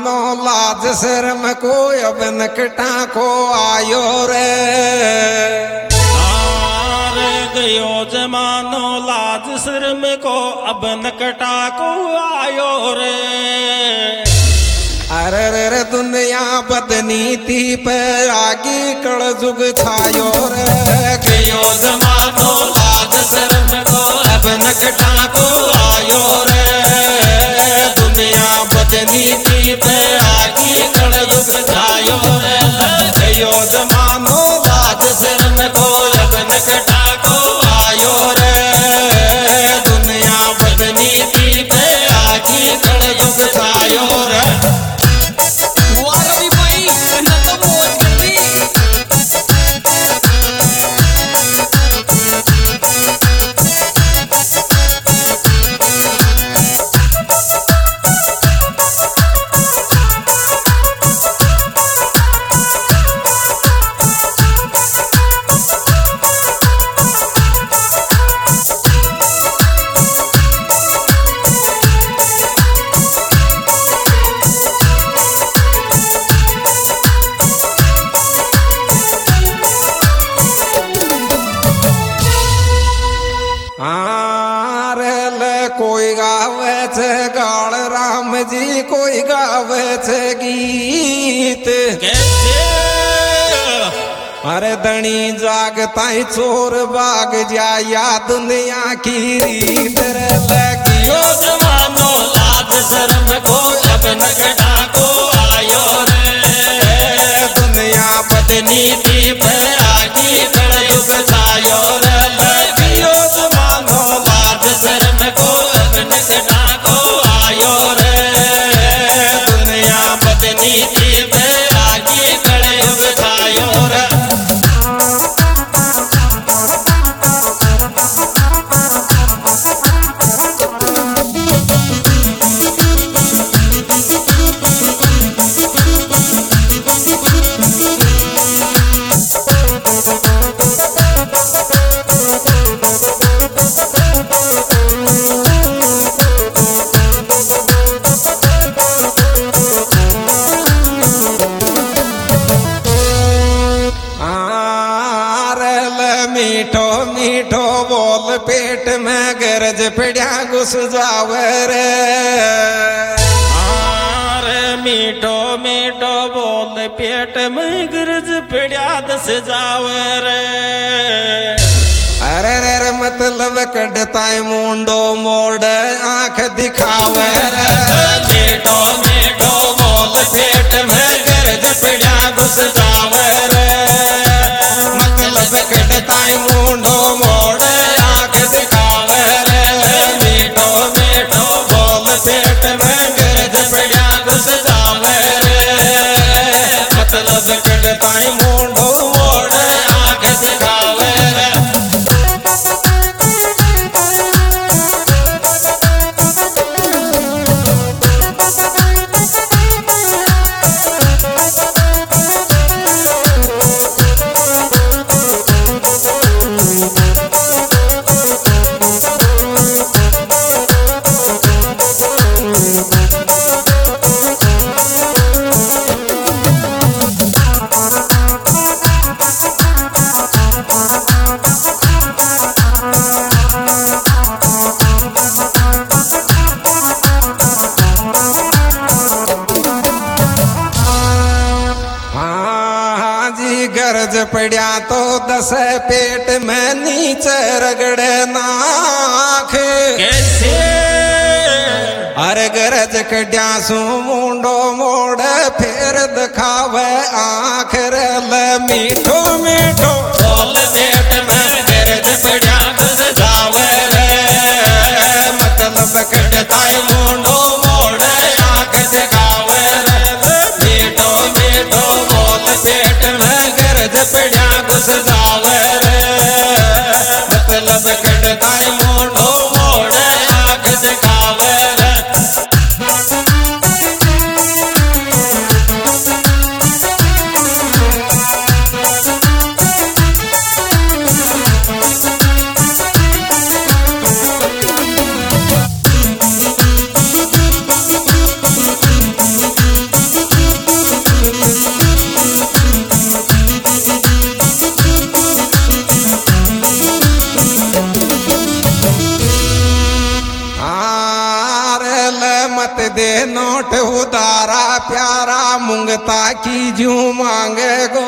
जमानो लाज शर्म को अब नकटा को आयो रे। गयो जमानो लाज शर्म को अब नकटा को आयो रे। अरे रे दुनिया बदनीति पे आगे कल जुग छायो रे। गयो जमानो लाज शर्म को अब नकटा को आयो रे। दुनिया बदनीति पे आगे कल जुग छायो रे। गयो जमानो लाज शर्म को अब नकटा को आयो रे। दुनिया बदनीति पे आगे कल जुग छायो रे। कोई गावे छे गाल राम जी, कोई गावे छे गीत। अरे धनी जागताई चोर बाग जा या दुनिया की रीत रे। लगियो जमानो लाज शर्म को अब नकटा को आयो रे। दुनिया बदनीति पे आगे कल युग छायो रे। लगियो जमानो लाज शर्म को अब नकटा को आयो रे। दुनिया बदनीति पे आगे कल युग छायो रे। मीठो मीठो बोल पेट में गरज पड़ा घुस जावे रे। मीठो मीठो बोल पेट में गरज पड़ा दस जावे रे। अरे रे मतलब कड़ता मुंडो मोड़ आंख दिखावे रे। मीठो मीठो बोल पेट में गरज पड़ा घुस जावे रे। मतलब कड़ता मुंडो मोड़ आंख दिखावे रे। मीठो मीठो बोल पेट में गरज पड़ा घुस जावे रे। मतलब कड़ता मुंडो मोड़ आंख दिखावे रे। गरज पड़ा तो दस पेट में नीचे रगड़े नाख। कैसे? अरे गरज कड्या सु मुंडो मोड़ फिर दिखावे आँख रे। मीठो मीठो बोल पेट में गरज पड़ा घुस जावे रे। मतलब कड़ता मुंडो मोड़ आँख दिखावे रे। मीठो मीठो बोल पेट में गरज पड़ा घुस जावे रे। मतलब कड़ता मुंडो मोड़ आँख दिखावे रे। मुंगता की जू मांगे गो।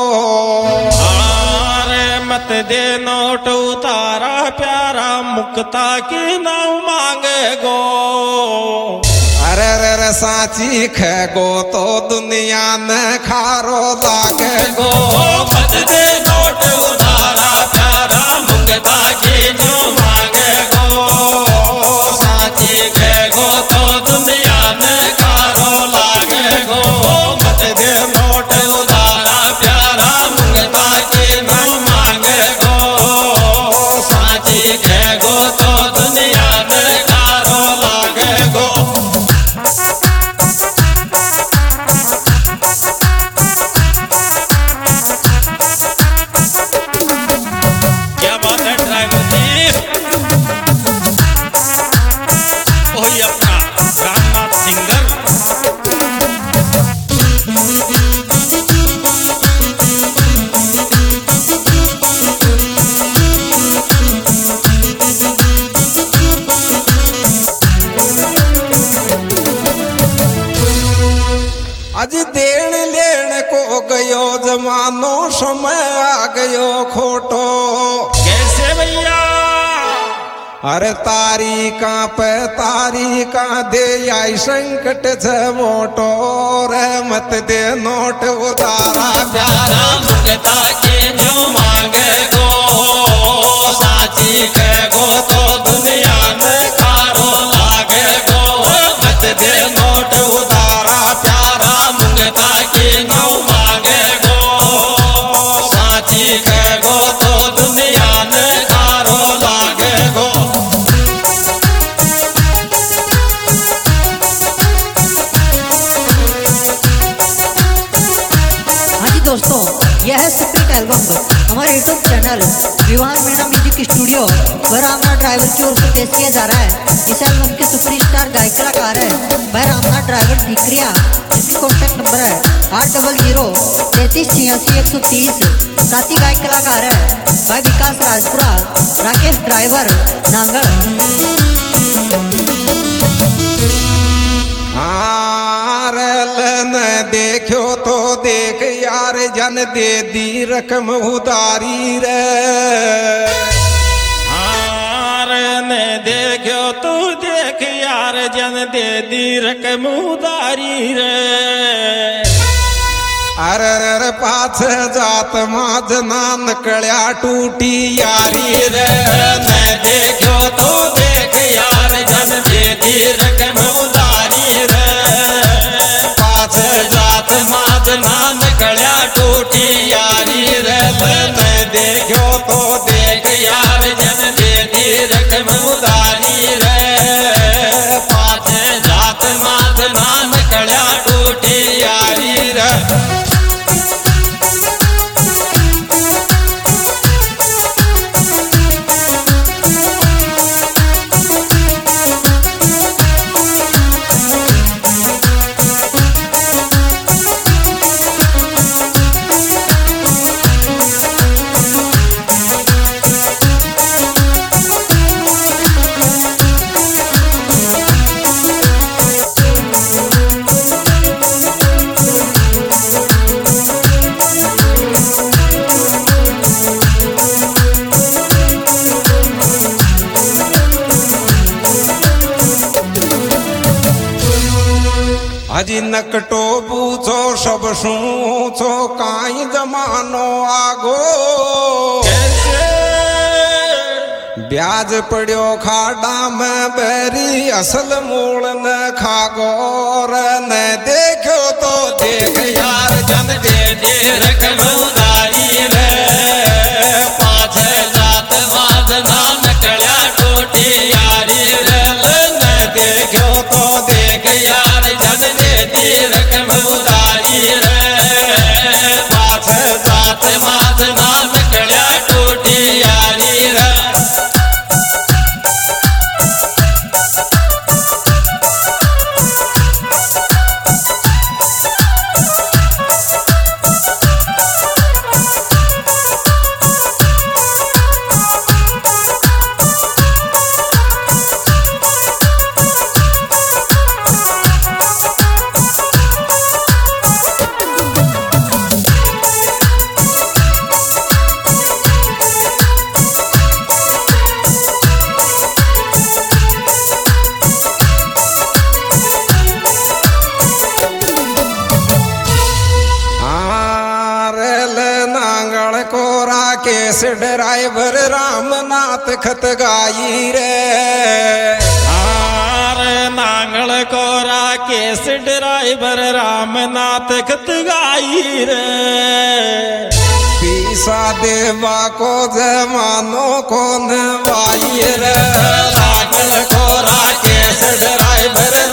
अरे मत दे नोट उतारा प्यारा मुक्ता की नाव मांगे गो। अरे रे रे साची खेगो तो दुनिया ने खारो लागे गो। मत दे नोट उतारा प्यारा मुक्ता की जो मांगे गो। साची खेगो तो दुनिया ने खारो लागे गो। मत दे नोट उतारा प्यारा मुक्ता की जो मांगे गो। साची खेगो तो दुनिया ने खारो लागे गो। क्या बात है ड्राइवर जी। वही अपना रामनाथ सिंगर। अज देण लेण को गयो जमानो समय आ गयो खोटो। कैसे भैया। अरे तारीका पे तारीका दे आई संकट छ मोटो। रे मत दे नोट उतारा प्यारा मुक्ता के जो मांगे गो। साची खेगो तो दुनिया में खारो लागे गो। मत दे नोट उतारा प्यारा मुक्ता के जो मांगे गो। साची खेगो तो दुनिया में खारो लागे गो। हाँ जी दोस्तों, यह है स्प्लिट एल्बम हमारे YouTube channel Vivan Meena music studio वह रामनाथ ड्राइवर की ओर से पेश किया जा रहा है। इस एल्बम के सुपरस्टार गायक कलाकार है वह रामनाथ ड्राइवर ढिकरिया, जिसकी कॉन्टैक्ट नंबर है 8003368130। साथी गायक कलाकार है भाई विकास राजपुरा, राकेश ड्राइवर नांगल। देखो तो देख यार जन दे दी रकम उधारी रे। हार ने देखो तू देख यार जन दे दी रकम उधारी रे। अरे रे पाछ जात माज नान कल्या टूटी यारी रे। ने देखो तू देख यार जन दे दी रकम उधारी रे। पाछ जात माज नान कल्या टूटी यारी रे। ने देखो तो देख यार जन दे दी रकम उधारी रे। पाछ जात माज नान कल्या टूटी यारी रे। हजी नकटो पूछो सब सूछो काई जमानो आगो। ब्याज पड़ियो खाड़ा में बेरी असल मूल न खागो। न देखो तो देख यार जन दे दे रकम उधारी रे। पाछ जात माज नान कल्या टूटी यारी रे। न देखो तो देख यार जन दे दी रकम उधारी रे। पाछ जात माज नान कल्या टूटी यारी रे। केस ड्राइवर रामनाथ खत गाई रे आर नांगल कोरा केस ड्राइवर रामनाथ खत गाई रे पीसा देवा को जमानो कौन वाई रे नांगल कोरा केस ड्राइवर